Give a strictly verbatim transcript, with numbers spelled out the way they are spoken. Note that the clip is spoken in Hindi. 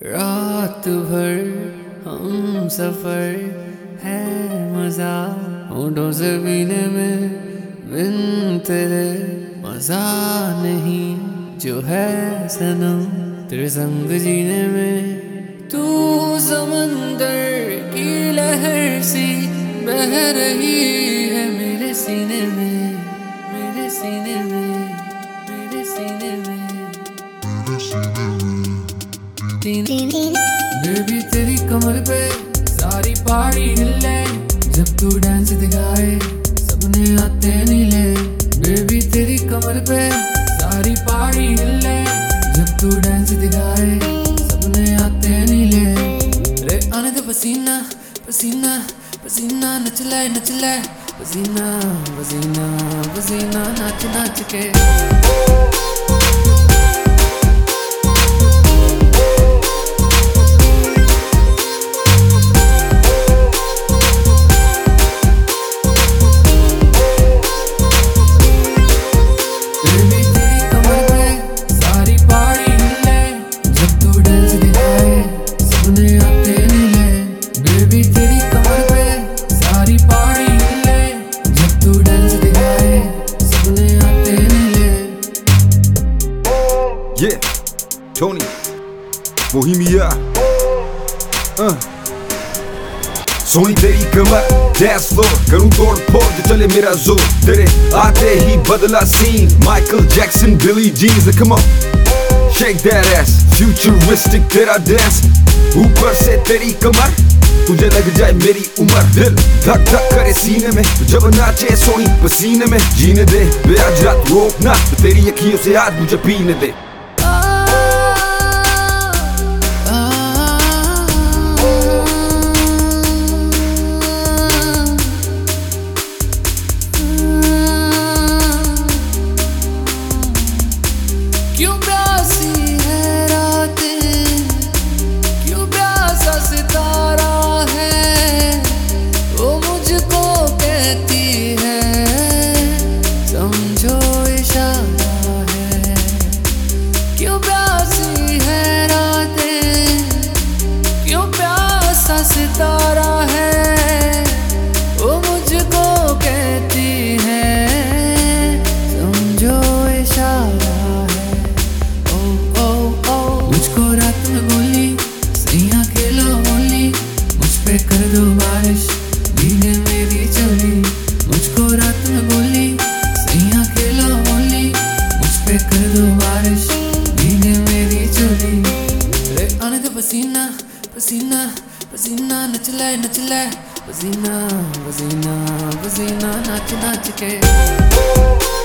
रात भर हम सफर है मजा होठों से पीने में बिन तेरे मजा नहीं जो है सनम तेरे संग जीने में। तू समंदर की लहर सी बह रही है मेरे सीने में, मेरे सीने में, मेरे सीने में, मेरे सीने में। बेबी तेरी कमर पे सारी पहाड़ी हिले जब तू डांस दिखाए सपने आते नीले। बेबी तेरी कमर पे सारी पहाड़ी हिले जब तू डांस दिखाए सपने आते नीले। रे आने दे पसीना पसीना पसीना नच ले नच ले पसीना पसीना पसीना नाच नाच के। Yeah, Tony, Bohemia, uh. Soni तेरी कमर डैंस फ्लोर करूं तोड़ फोड़ जो चले मेरा जोर तेरे आते ही बदला scene Michael Jackson Billie Jean. Come on, shake that ass, futuristic तेरा डांस ऊपर से तेरी कमर तुझे लग जाए मेरी उम्र। दिल धक धक करे सीने में जब नाचे सोनी पसीने में जीने दे बे आज रात रोकना तो तेरी अखियों से आज मुझे पीने दे। क्यों प्यासी है रातें, क्यों प्यासा सितारा है, वो मुझको कहती है समझो इशारा है। क्यों प्यासी है रातें, क्यों प्यासा सितारा है, वो मुझको कहती है समझो इशारा। मुझको रात में बोली सैया खेलो होली मुझ पे कर दो बारिश भीगे मेरी चोली। मुझको रात में बोली सैया खेलो होली मुझ पे कर दो बारिश भीगे मेरी चोली। रे आने दे पसीना पसीना पसीना नच ले नच ले पसीना पसीना पसीना नाच नाच के।